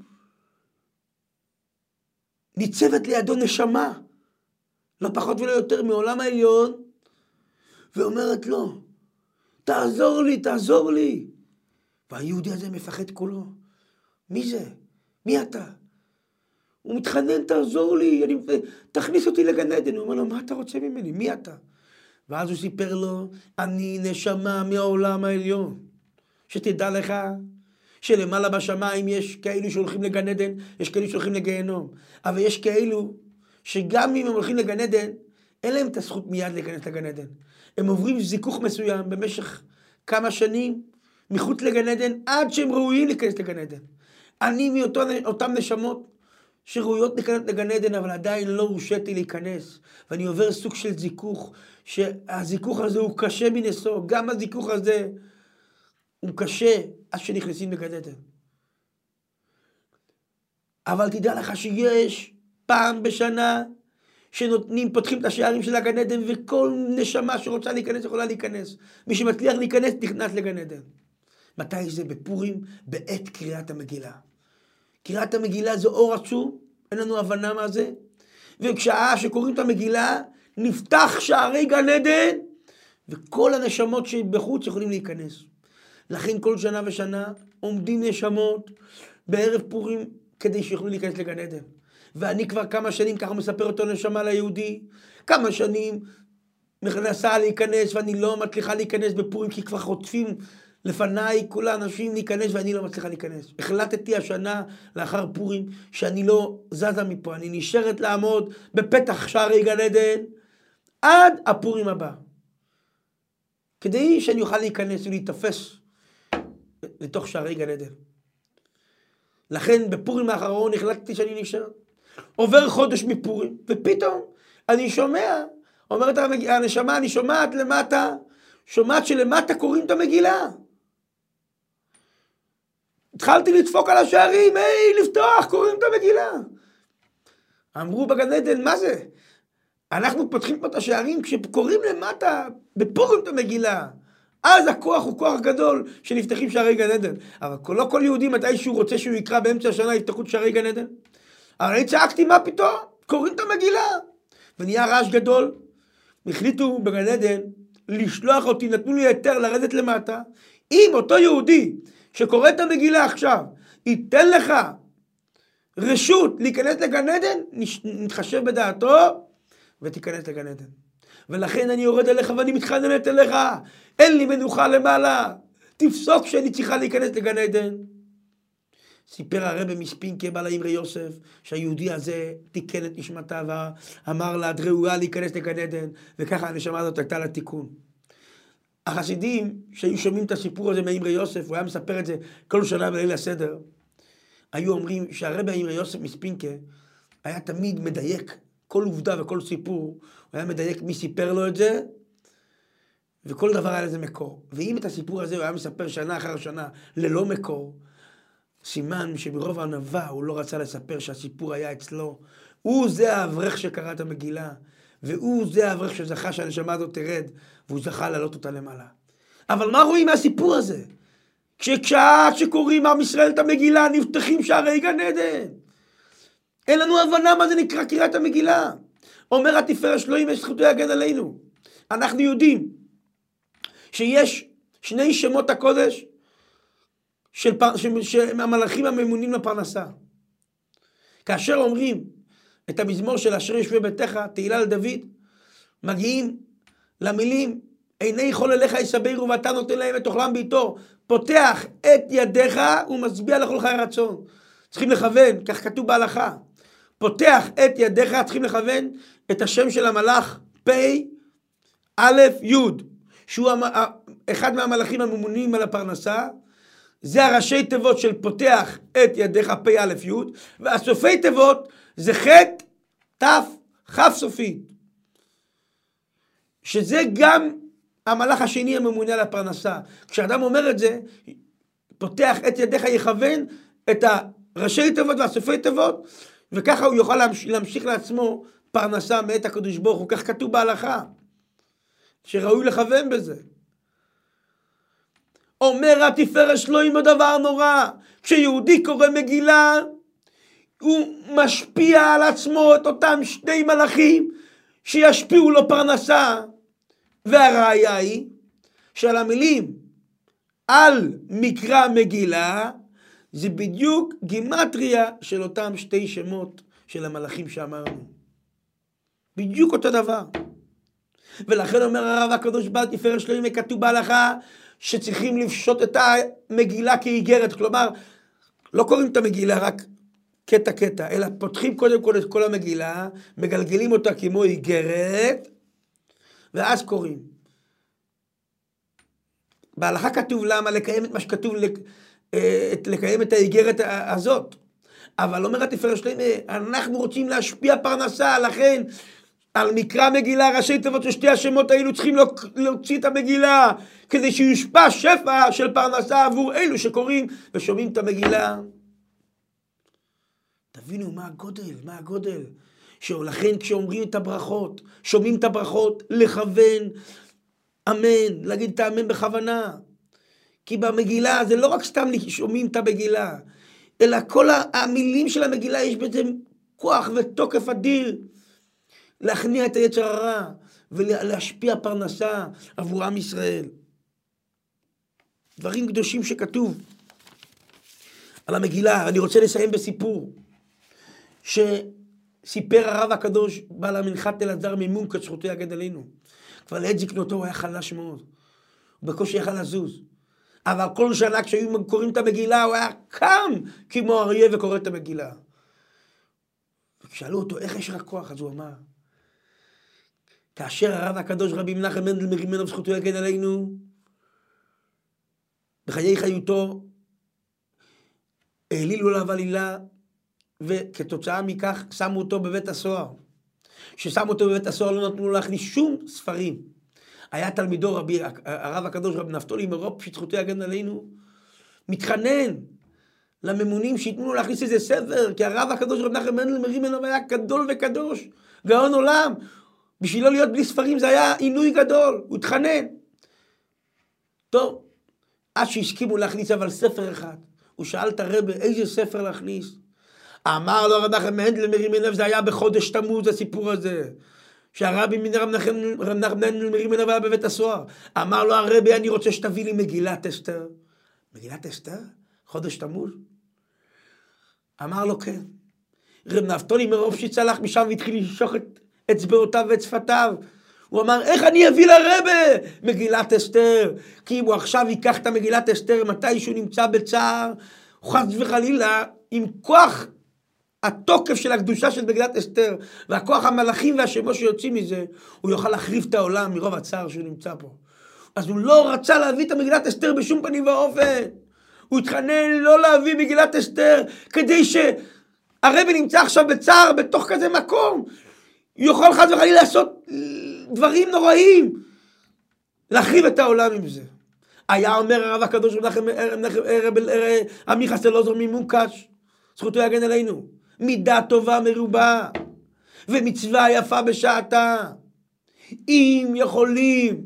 Speaker 1: ניצבת לידו נשמה, לא פחות ולא יותר מעולם העליון, ואומרת לו, תעזור לי, תעזור לי. והיהודי הזה מפחד כולו. מי זה? מי אתה? הוא מתחנן, תעזור לי, אני, תכניס אותי לגן עדן. הוא אומר לו, מה אתה רוצה ממני? מי אתה? ואז הוא סיפר לו, אני נשמה מהעולם העליון. שתדע לך שלמעלה בשמיים יש כאלו שהולכים לגן עדן, יש כאלו שהולכים לגיהנום. אבל יש כאלו שגם אם הם הולכים לגן עדן, אין להם את הזכות מיד להיכנס לגן עדן. הם עוברים זיכוך מסוים במשך כמה שנים מחוץ לגן עדן, עד שהם ראויים להיכנס לגן עדן. אני מאותן נשמות שראויות להיכנס לגן עדן, אבל עדיין לא הורשיתי להיכנס. ואני עובר סוג של זיכוך, שהזיכוך הזה הוא קשה מנסו. גם הזיכוך הזה הוא קשה עד שנכנסים לגן עדן. אבל תדע לך שיש פעם בשנה שנותנים, פותחים את השערים של הגן עדן, וכל נשמה שרוצה להיכנס יכולה להיכנס. מי שמצליח להיכנס נכנס לגן עדן. מתי זה? בפורים, בעת קריאת המגילה. קריאת המגילה זה אור עצום, אין לנו הבנה מה זה. וכשעה שקוראים את המגילה, נפתח שערי גן עדן, וכל הנשמות שבחוץ יכולים להיכנס. לכן כל שנה ושנה עומדים נשמות בערב פורים כדי שיוכלו להיכנס לגן עדן. ואני כבר כמה שנים, ככה מספר אותו נשמה ליהודי, כמה שנים מנסה להיכנס ואני לא מצליחה להיכנס בפורים, כי כבר חוטפים לפניי כל האנשים להיכנס ואני לא מצליחה להיכנס. החלטתי השנה לאחר פורים שאני לא זזה מפה, אני נשארת לעמוד בפתח שערי גן עדן עד הפורים הבא. כדי שאני אוכל להיכנס ולהתאפס לתוך שערי גן עדן. לכן בפורים האחרון החלטתי שאני נשאר. עובר חודש מפורים, ופתאום אני שומע, אומרת הנשמה, אני שומעת למטה, שומעת שלמטה קוראים את המגילה. התחלתי לדפוק על השערים, היי, לפתוח, קוראים את המגילה. אמרו בגן עדן, מה זה? אנחנו פותחים פה את השערים כשקוראים למטה, בפורים את המגילה. אז הכוח הוא כוח גדול שנפתחים שערי גן עדן. אבל לא כל יהודי מתי שהוא רוצה שהוא יקרא באמצע השנה יפתחו את שערי גן עדן. אבל אני צעקתי, מה פתאום? קוראים את המגילה. ונהיה רעש גדול. החליטו בגן עדן לשלוח אותי, נתנו לי היתר לרדת למטה. אם אותו יהודי שקורא את המגילה עכשיו, ייתן לך רשות להיכנס לגן עדן, נתחשב בדעתו ותיכנס לגן עדן. ולכן אני יורד אליך ואני מתחננת אליך, אין לי מנוחה למעלה, תפסוק שאני צריכה להיכנס לגן עדן. סיפר הרבי מספינקה בעל האמרי יוסף, שהיהודי הזה תיקן את נשמתה ואמר לה, את ראויה להיכנס לגן עדן, וככה הנשמה הזאת הייתה לה תיקון. החסידים שהיו שומעים את הסיפור הזה מאמרי יוסף, הוא היה מספר את זה כל שנה בליל הסדר, היו אומרים שהרבי האמרי יוסף מספינקה היה תמיד מדייק כל עובדה וכל סיפור, הוא היה מדייק מי סיפר לו את זה, וכל דבר היה לזה מקור. ואם את הסיפור הזה הוא היה מספר שנה אחר שנה ללא מקור, סימן שברוב הענווה הוא לא רצה לספר שהסיפור היה אצלו. הוא זה האברך שקרא את המגילה, והוא זה האברך שזכה שהנשמה הזאת תרד, והוא זכה לעלות אותה למעלה. אבל מה רואים מהסיפור הזה? כששעה שקוראים עם ישראל את המגילה, נפתחים שערי גן עדן. אין לנו הבנה מה זה נקרא קריאת המגילה. אומר התפארת שלוהים, יש זכותו יגן עלינו. אנחנו יודעים שיש שני שמות הקודש של, פר... של... של המלאכים הממונים לפרנסה. כאשר אומרים את המזמור של אשר ישבי ביתך, תהילה לדוד, מגיעים למילים, עיני כל אליך יסברו ואתה נותן להם את אוכלם ביתו, פותח את ידיך ומצביע לכל חי רצון. צריכים לכוון, כך כתוב בהלכה. פותח את ידיך, צריכים לכוון את השם של המלאך, פי א' י', שהוא אחד מהמלאכים הממונים על הפרנסה, זה הראשי תיבות של פותח את ידיך פי א' י', והסופי תיבות זה ח' ת' כ' סופית. שזה גם המלאך השני הממונה על הפרנסה. כשאדם אומר את זה, פותח את ידיך יכוון את הראשי תיבות והסופי תיבות, וככה הוא יוכל להמשיך, להמשיך לעצמו פרנסה מאת הקדוש ברוך הוא. כך כתוב בהלכה, שראוי לכוון בזה. אומר התפארת שלוהים הדבר נורא, כשיהודי קורא מגילה, הוא משפיע על עצמו את אותם שני מלאכים שישפיעו לו פרנסה, והראיה היא שעל המילים על מקרא מגילה זה בדיוק גימטריה של אותם שתי שמות של המלאכים שאמרנו, בדיוק אותו דבר. ולכן אומר הרב הקדוש בעל תפארת שלוהים, כתוב בהלכה שצריכים לפשוט את המגילה כאיגרת, כלומר לא קוראים את המגילה רק קטע קטע, אלא פותחים קודם כל את כל המגילה, מגלגלים אותה כמו איגרת, ואז קוראים. בהלכה כתוב למה לקיים את מה שכתוב, לקיים את האיגרת הזאת. אבל אומר התפארת שלוהים, אנחנו רוצים להשפיע פרנסה, לכן על מקרא מגילה, ראשי תיבות של שתי השמות האלו צריכים להוציא את המגילה, כדי שיושפע שפע של פרנסה עבור אלו שקוראים ושומעים את המגילה. תבינו מה הגודל, מה הגודל. שלכן כשאומרים את הברכות, שומעים את הברכות, לכוון, אמן, להגיד את האמן בכוונה. כי במגילה זה לא רק סתם שומעים את המגילה, אלא כל המילים של המגילה יש בעצם כוח ותוקף אדיר, להכניע את היצר הרע ולהשפיע פרנסה עבור עם ישראל. דברים קדושים שכתוב על המגילה. אני רוצה לסיים בסיפור שסיפר הרב הקדוש בעל המנחת אלעזר ממונקאץ' זכותו יגן עלינו. כבר לעת זקנותו הוא היה חלש מאוד, הוא בקושי יכל לזוז, אבל כל שנה כשהיו קוראים את המגילה הוא היה קם כמו אריה וקורא את המגילה. ושאלו אותו איך יש לך כוח, אז הוא אמר, כאשר הרב הקדוש רבי מנחם מנדל מרימנוב זכותו יגן עלינו, בחיי חיותו העלילו עליו עלילה, וכתוצאה מכך שמו אותו בבית הסוהר. ששמו אותו בבית הסוהר לא נתנו לו להכניס שום ספרים. היה תלמידו רבי, הרב הקדוש רבי נפתולי מרופשיץ זכותו יגן עלינו, מתחנן לממונים שיתנו לו להכניס איזה ספר, כי הרב הקדוש רבי מנחם מנדל מרימנוב היה גדול וקדוש, גאון עולם. בשבילו להיות בלי ספרים זה היה עינוי גדול, הוא התחנן. טוב, עד שהסכימו להכניס אבל ספר אחד, הוא שאל את הרב איזה ספר להכניס. אמר לו רב מנחם מנדל מרימנוב, זה היה בחודש תמוז הסיפור הזה, שהרבי רב מנחם מנדל מרימנוב היה בבית הסוהר. אמר לו הרבי, אני רוצה שתביא לי מגילת אסתר. מגילת אסתר? חודש תמוז? אמר לו כן. רב נפתולי מרופשיץ הלך משם והתחיל לשוך את אצבעותיו ואת שפתיו. הוא אמר, איך אני אביא לרבי מגילת אסתר? כי אם הוא עכשיו ייקח את המגילת אסתר מתי שהוא נמצא בצער, חס וחלילה, עם כוח התוקף של הקדושה של מגילת אסתר, והכוח המלאכים והשמות שיוצאים מזה, הוא יוכל להחריב את העולם מרוב הצער שהוא נמצא פה. אז הוא לא רצה להביא את מגילת אסתר בשום פנים ואופן. הוא התחנן לא להביא מגילת אסתר, כדי שהרבי נמצא עכשיו בצער, בתוך כזה מקום, יוכל חס וחלילה לעשות דברים נוראים, להחריב את העולם עם זה. היה אומר הרב הקדוש עמיחס אלעזר ממונקש, זכותו יגן עלינו, מידה טובה מרובה ומצווה יפה בשעתה. אם יכולים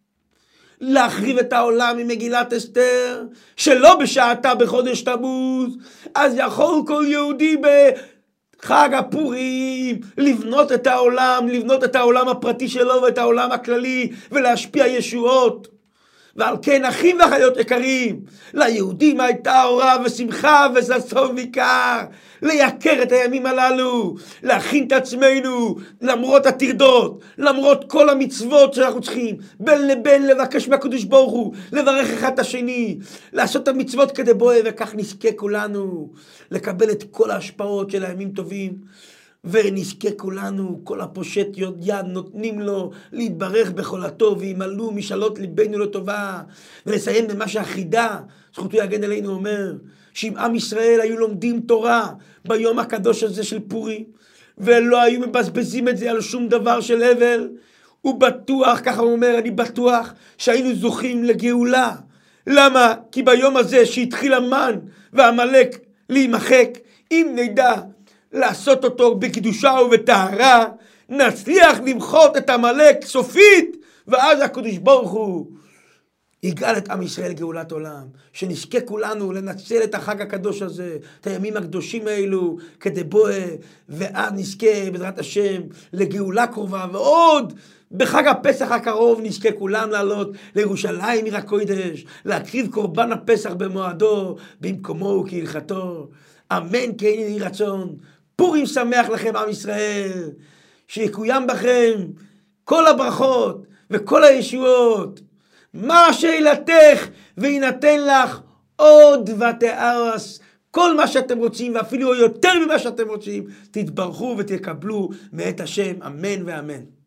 Speaker 1: להחריב את העולם עם מגילת אסתר שלא בשעתה בחודש תמוז, אז יכול כל יהודי בחג הפורים לבנות את העולם, לבנות את העולם הפרטי שלו ואת העולם הכללי ולהשפיע ישועות. ועל כן אחים ואחיות יקרים, ליהודים הייתה אורה ושמחה וששון ויקר, לייקר את הימים הללו, להכין את עצמנו למרות הטרדות, למרות כל המצוות שאנחנו צריכים, בין לבין לבקש מהקדוש ברוך הוא, לברך אחד את השני, לעשות את המצוות כדי בואי, וכך נזכה כולנו לקבל את כל ההשפעות של הימים טובים, ונזכה כולנו, כל הפושט יד נותנים לו להתברך בכל הטוב, וימלאו משאלות ליבנו לטובה. ולסיים במה שהחידה, זכותו יגן עלינו, אומר שאם עם ישראל היו לומדים תורה ביום הקדוש הזה של פורים, ולא היו מבזבזים את זה על שום דבר של הבל, הוא בטוח, ככה הוא אומר, אני בטוח שהיינו זוכים לגאולה. למה? כי ביום הזה שהתחיל המן והמלאק להימחק, אם נדע לעשות אותו בקדושה ובטהרה, נצליח למחות את המלאק סופית, ואז הקדוש ברוך הוא יגאל את עם ישראל גאולת עולם. שנזכה כולנו לנצל את החג הקדוש הזה, את הימים הקדושים האלו, כדי בואה, ואז נזכה בעזרת השם לגאולה קרובה, ועוד בחג הפסח הקרוב נזכה כולם לעלות לירושלים עיר הקודש, להקריב קורבן הפסח במועדו, במקומו וכהלכתו. אמן כן יהי רצון. פורים שמח לכם עם ישראל, שיקוים בכם כל הברכות וכל הישועות. מה שאלתך ויינתן לך עוד ותארס, כל מה שאתם רוצים ואפילו יותר ממה שאתם רוצים, תתברכו ותקבלו מאת השם, אמן ואמן.